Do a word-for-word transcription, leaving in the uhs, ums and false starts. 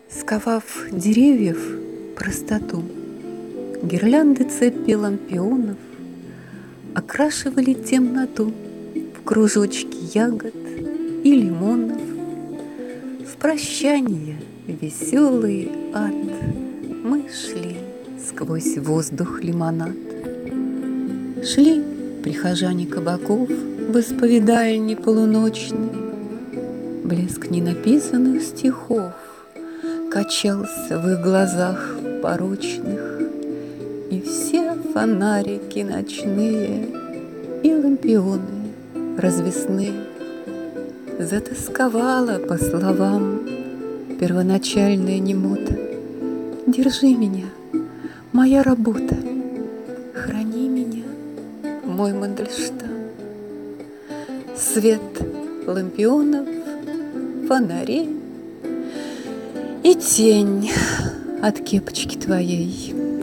Сковав деревьев простоту, гирлянды цепи лампионов окрашивали темноту в кружочки ягод и лимонов. В прощание веселый ад мы шли сквозь воздух лимонад. Шли прихожане кабаков в исповедальне полуночной. Блеск ненаписанных стихов качался в их глазах порочных, и все фонарики ночные и лампионы развесные затасковала по словам первоначальная немота. Держи меня, моя работа, храни меня, мой Мандельштам. Свет лампионов, фонарей и тень от кепочки твоей.